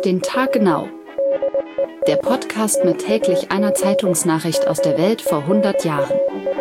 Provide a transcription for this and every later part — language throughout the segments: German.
Auf den Tag genau. Der Podcast mit täglich einer Zeitungsnachricht aus der Welt vor 100 Jahren.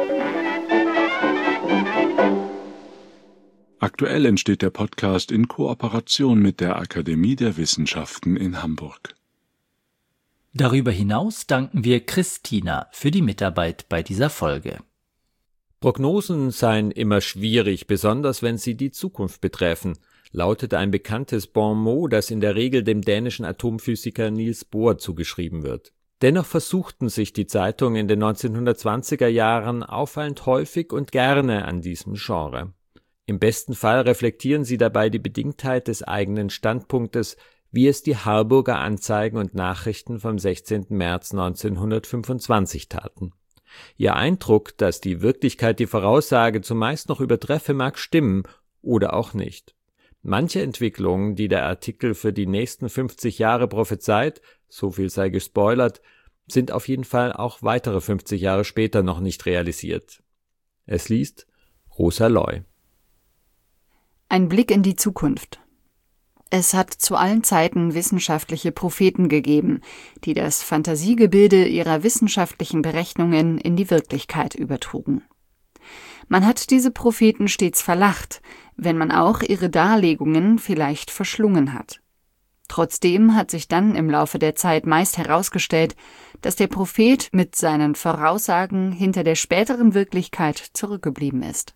Aktuell entsteht der Podcast in Kooperation mit der Akademie der Wissenschaften in Hamburg. Darüber hinaus danken wir Christina für die Mitarbeit bei dieser Folge. Prognosen seien immer schwierig, besonders wenn sie die Zukunft betreffen, lautete ein bekanntes Bon mot, das in der Regel dem dänischen Atomphysiker Niels Bohr zugeschrieben wird. Dennoch versuchten sich die Zeitungen in den 1920er Jahren auffallend häufig und gerne an diesem Genre. Im besten Fall reflektieren sie dabei die Bedingtheit des eigenen Standpunktes, wie es die Harburger Anzeigen und Nachrichten vom 16. März 1925 taten. Ihr Eindruck, dass die Wirklichkeit die Voraussage zumeist noch übertreffe, mag stimmen oder auch nicht. Manche Entwicklungen, die der Artikel für die nächsten 50 Jahre prophezeit, so viel sei gespoilert, sind auf jeden Fall auch weitere 50 Jahre später noch nicht realisiert. Es liest Rosa Loy. Ein Blick in die Zukunft. Es hat zu allen Zeiten wissenschaftliche Propheten gegeben, die das Fantasiegebilde ihrer wissenschaftlichen Berechnungen in die Wirklichkeit übertrugen. Man hat diese Propheten stets verlacht, wenn man auch ihre Darlegungen vielleicht verschlungen hat. Trotzdem hat sich dann im Laufe der Zeit meist herausgestellt, dass der Prophet mit seinen Voraussagen hinter der späteren Wirklichkeit zurückgeblieben ist.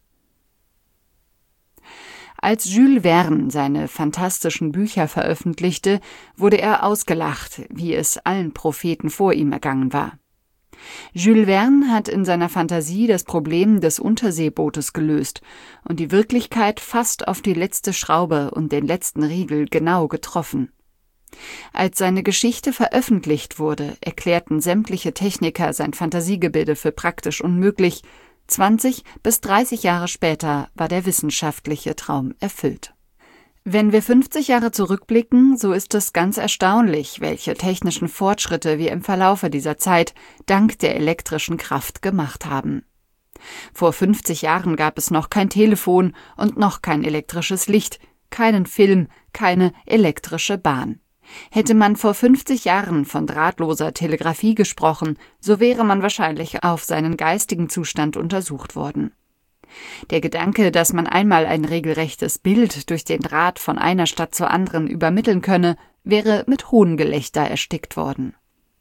Als Jules Verne seine fantastischen Bücher veröffentlichte, wurde er ausgelacht, wie es allen Propheten vor ihm ergangen war. Jules Verne hat in seiner Fantasie das Problem des Unterseebootes gelöst und die Wirklichkeit fast auf die letzte Schraube und den letzten Riegel genau getroffen. Als seine Geschichte veröffentlicht wurde, erklärten sämtliche Techniker sein Fantasiegebilde für praktisch unmöglich. 20 bis 30 Jahre später war der wissenschaftliche Traum erfüllt. Wenn wir 50 Jahre zurückblicken, so ist es ganz erstaunlich, welche technischen Fortschritte wir im Verlaufe dieser Zeit dank der elektrischen Kraft gemacht haben. Vor 50 Jahren gab es noch kein Telefon und noch kein elektrisches Licht, keinen Film, keine elektrische Bahn. Hätte man vor 50 Jahren von drahtloser Telegrafie gesprochen, so wäre man wahrscheinlich auf seinen geistigen Zustand untersucht worden. Der Gedanke, dass man einmal ein regelrechtes Bild durch den Draht von einer Stadt zur anderen übermitteln könne, wäre mit Hohngelächter erstickt worden.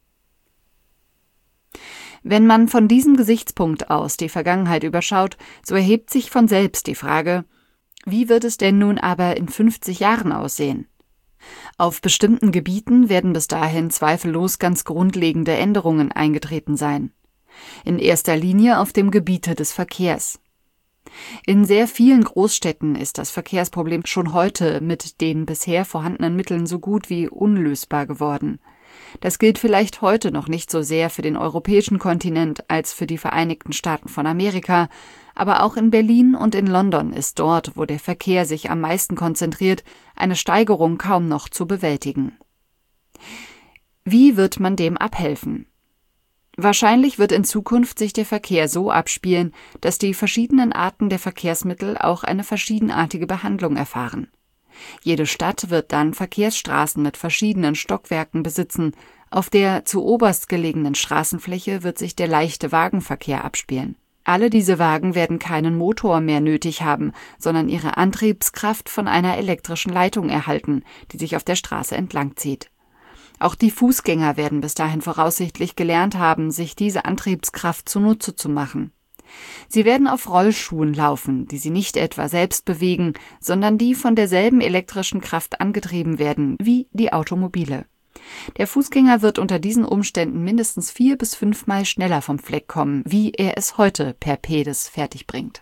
Wenn man von diesem Gesichtspunkt aus die Vergangenheit überschaut, so erhebt sich von selbst die Frage, wie wird es denn nun aber in 50 Jahren aussehen? Auf bestimmten Gebieten werden bis dahin zweifellos ganz grundlegende Änderungen eingetreten sein. In erster Linie auf dem Gebiete des Verkehrs. In sehr vielen Großstädten ist das Verkehrsproblem schon heute mit den bisher vorhandenen Mitteln so gut wie unlösbar geworden. Das gilt vielleicht heute noch nicht so sehr für den europäischen Kontinent als für die Vereinigten Staaten von Amerika, aber auch in Berlin und in London ist dort, wo der Verkehr sich am meisten konzentriert, eine Steigerung kaum noch zu bewältigen. Wie wird man dem abhelfen? Wahrscheinlich wird in Zukunft sich der Verkehr so abspielen, dass die verschiedenen Arten der Verkehrsmittel auch eine verschiedenartige Behandlung erfahren. Jede Stadt wird dann Verkehrsstraßen mit verschiedenen Stockwerken besitzen. Auf der zuoberst gelegenen Straßenfläche wird sich der leichte Wagenverkehr abspielen. Alle diese Wagen werden keinen Motor mehr nötig haben, sondern ihre Antriebskraft von einer elektrischen Leitung erhalten, die sich auf der Straße entlang zieht. Auch die Fußgänger werden bis dahin voraussichtlich gelernt haben, sich diese Antriebskraft zunutze zu machen. Sie werden auf Rollschuhen laufen, die sie nicht etwa selbst bewegen, sondern die von derselben elektrischen Kraft angetrieben werden wie die Automobile. Der Fußgänger wird unter diesen Umständen mindestens 4 bis 5 Mal schneller vom Fleck kommen, wie er es heute per Pedis fertigbringt.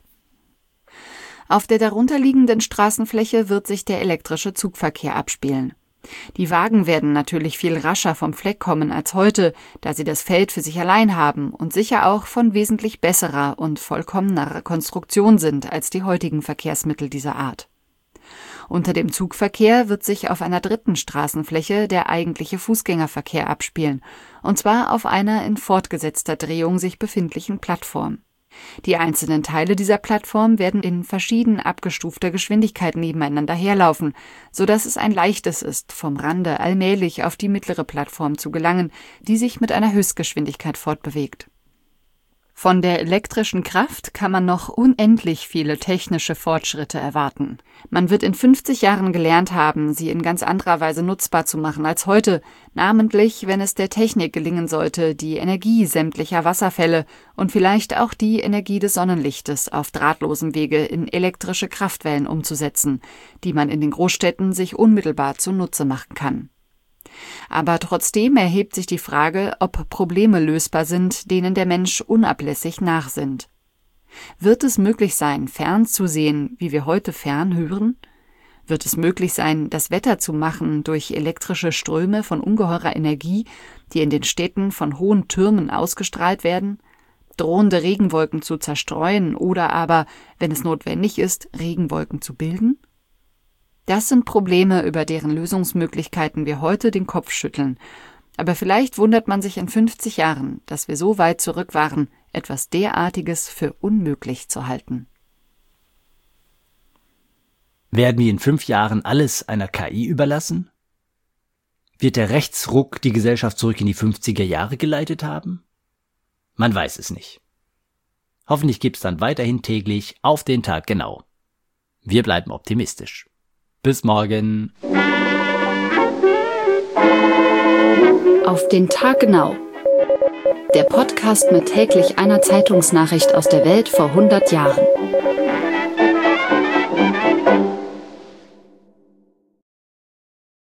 Auf der darunterliegenden Straßenfläche wird sich der elektrische Zugverkehr abspielen. Die Wagen werden natürlich viel rascher vom Fleck kommen als heute, da sie das Feld für sich allein haben und sicher auch von wesentlich besserer und vollkommener Konstruktion sind als die heutigen Verkehrsmittel dieser Art. Unter dem Zugverkehr wird sich auf einer dritten Straßenfläche der eigentliche Fußgängerverkehr abspielen, und zwar auf einer in fortgesetzter Drehung sich befindlichen Plattform. Die einzelnen Teile dieser Plattform werden in verschieden abgestufter Geschwindigkeit nebeneinander herlaufen, sodass es ein leichtes ist, vom Rande allmählich auf die mittlere Plattform zu gelangen, die sich mit einer Höchstgeschwindigkeit fortbewegt. Von der elektrischen Kraft kann man noch unendlich viele technische Fortschritte erwarten. Man wird in 50 Jahren gelernt haben, sie in ganz anderer Weise nutzbar zu machen als heute, namentlich wenn es der Technik gelingen sollte, die Energie sämtlicher Wasserfälle und vielleicht auch die Energie des Sonnenlichtes auf drahtlosem Wege in elektrische Kraftwellen umzusetzen, die man in den Großstädten sich unmittelbar zunutze machen kann. Aber trotzdem erhebt sich die Frage, ob Probleme lösbar sind, denen der Mensch unablässig nachsinnt. Wird es möglich sein, fernzusehen, wie wir heute fernhören? Wird es möglich sein, das Wetter zu machen durch elektrische Ströme von ungeheurer Energie, die in den Städten von hohen Türmen ausgestrahlt werden? Drohende Regenwolken zu zerstreuen oder aber, wenn es notwendig ist, Regenwolken zu bilden? Das sind Probleme, über deren Lösungsmöglichkeiten wir heute den Kopf schütteln. Aber vielleicht wundert man sich in 50 Jahren, dass wir so weit zurück waren, etwas derartiges für unmöglich zu halten. Werden wir in 5 Jahren alles einer KI überlassen? Wird der Rechtsruck die Gesellschaft zurück in die 50er Jahre geleitet haben? Man weiß es nicht. Hoffentlich gibt's dann weiterhin täglich auf den Tag genau. Wir bleiben optimistisch. Bis morgen. Auf den Tag genau. Der Podcast mit täglich einer Zeitungsnachricht aus der Welt vor 100 Jahren.